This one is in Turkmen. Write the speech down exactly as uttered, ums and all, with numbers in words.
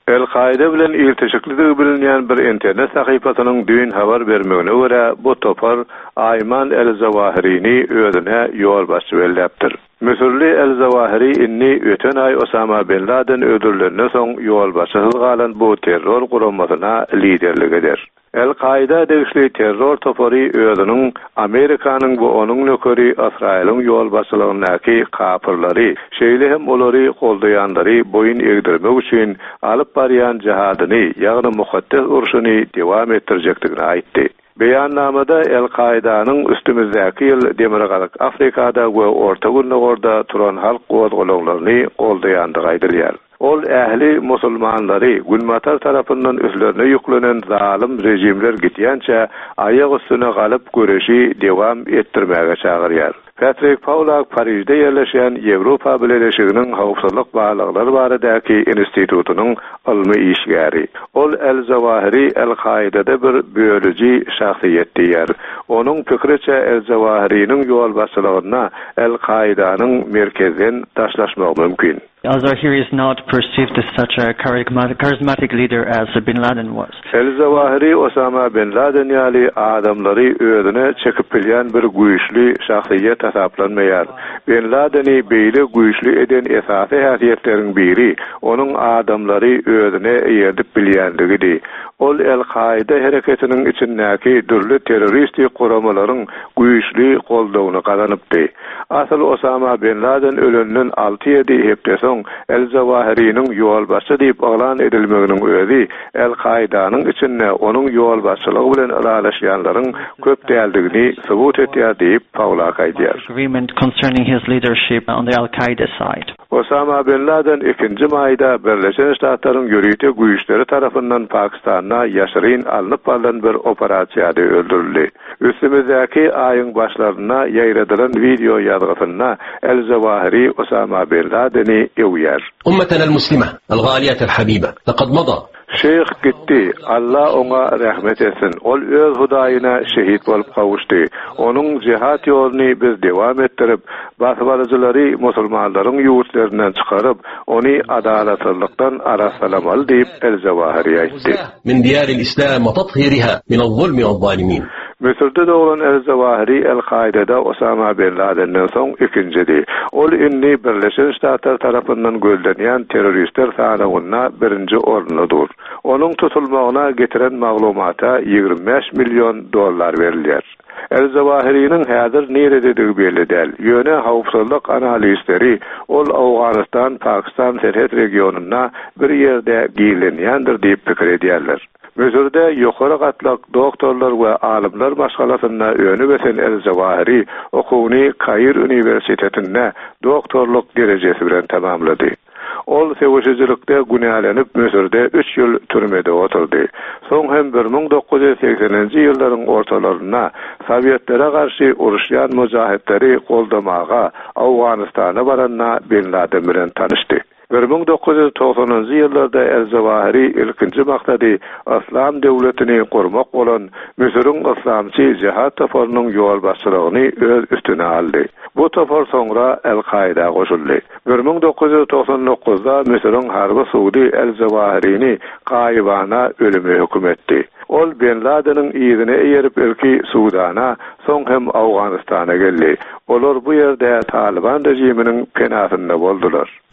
El-Qaida bilen irtişikligi bilinýän bir internet sahypasynyň düýün habar bermegine görä bu topar Ayman el-Zawahiri'ni özüne ýol başçy belläpdir. Mesirli el-Zawahiri inni öten ay Osama bin Laden öldürilenden soň ýol başçysy galan bu terror guramasyna liderlik eder. El-Qaida degişli terror topary özüniň Amerikanyň bu onuň nökeri Israýlyň ýol başçylygyndaki kapyrlary, şeýle hem olary goldaýandary boyun egdirmek üçin alyp barýan jihadyny, ýagny mukaddes uruşuny dowam etdirjekdigini aýtdy. Beyannamada El-Qaidanyň üstümizdäki ýyl demirgalyk Afrikada we Orta Günnegorda turan halk gowdgalaklaryny goldaýandygy aýdylýar. Ol ähli musulmanlary Günmatar tarapyndan üstlerine yüklenen zalim rejimler gitýänçe aýak üstüne galyp göreşi dowam etdirmäge çagyrýar. Patrick Paulak Parisde yerleşen Ýewropa Birleşiginiň howpsuzlyk baglykları baradaky institutunyň ilmi işgäri. Ol El-Zawahiri El-Qaidada bir bölüji şahsiýet diýer. Onuň pikiriçe El-Zawahiri'niň ýol başçylygyna El-Qaidanyň merkezden taşlaşmak mümkin. Al-Zawahiri is not perceived as such a charismatic leader as Bin Laden was. El-Zawahiri Osama bin Laden ýaly adamlary özüne çekip bilýän bir güýçli şahsiýet hesaplanmaýar. Bin Laden'i beýle güýçli eden esasy häsiýetleriň biri onuň adamlary özüne ýerdip bilýändigidir. Ol El-Qaida hereketiniň içindäki dürli terroristik guramalaryň güýçli goldawyny kazanypdy. Asal Osama bin Laden ölenden alty ýedi hepde soň El-Zawahiri'niň ýol başçy diýip aglan edilmeginiň özi El-Qaidanyň içinde onuň ýol başçylygy bilen aralaşýanlaryň köp däldigini subut etýär diýip Paulak aýdýar. Agreement concerning his leadership on the Al-Qaida side. Osama bin Laden ikinji maýda Birleşen Ştatlaryň ýörüýte güýçleri tarapyndan Pakistana ýaşyryn alınıp baran bir operasiýada öldürildi. Üstümizdäki aýyň başlaryna ýaýradylan video ýazgysyna El-Zawahiri Osama bin Laden'i ýewýär. Ummatana al-muslima, al-ghaliyat al-habiba, laqad mada Şeyh gitti. Allah ona rahmet etsin. Ol öz Hudaýyna şehit bolup kavuşdy. Onuň cihat ýoluny biz dowam etdirip, basbalyjylary musulmanlaryň ýurtlerinden çykaryp, ony adalatlykdan arasalamaly diýip El-Zawahiri aýtdy. Min diyaril islam we tathhiriha min az-zulmi waz-zalimin. Mesirde doğulan El-Zawahiri El-Qaidada Osama bin Laden'den soň ikincidi. Ol inni Birleşen Ştatlar tarapyndan gözlenýän terroristler sanagyna birinji orundadyr. Onuň tutulmagyna getiren maglumata ýygrimi beş milyon dollar berilýär. El-Zawahiri'niň häzir nerededigi belli däl. Ýöne howpsuzlyk analistleri ol Awganystan, Pakistan serhet regionuna bir ýerde giýilenýändir diýip pikir edýärler. Mesirde ýokary gatlyk doktorlar we alimler maşgalasyna öňe besen El-Zawahiri okuwny Kair Üniversitetinde doktorluk derejesi bilen tamamlady. Ol sewişijilikde günälenip Mesirde üç ýyl türmede oturdy. Soň hem bir ming dokuz ýüz sekseninji ýyllaryň ortalaryna Sowietlere garşy uruşýan mujahitleri goldamaga Awganystana baranna Bin Laden bilen tanışdy. bir ming dokuz ýüz togsanynjy ýyllarda El-Zawahiri ilkinji maksady Islam döwletini gurmak bolan Mesirň islamçy jihat toparynyň ýol başçylygyny öz üstüne aldy. Bu topar soňra El-Qaida goşuldy. bir ming dokuz ýüz togsan dokuzda Mesirň harby suudi El-Zawahiri'ni gaýybana ölüme hökm etdi. Ol Bin Laden'in ýerine eýerip ilki Suudana, soň hem Awganystana geldi. Olar bu ýerde Taliban rejiminiň penasynda boldular.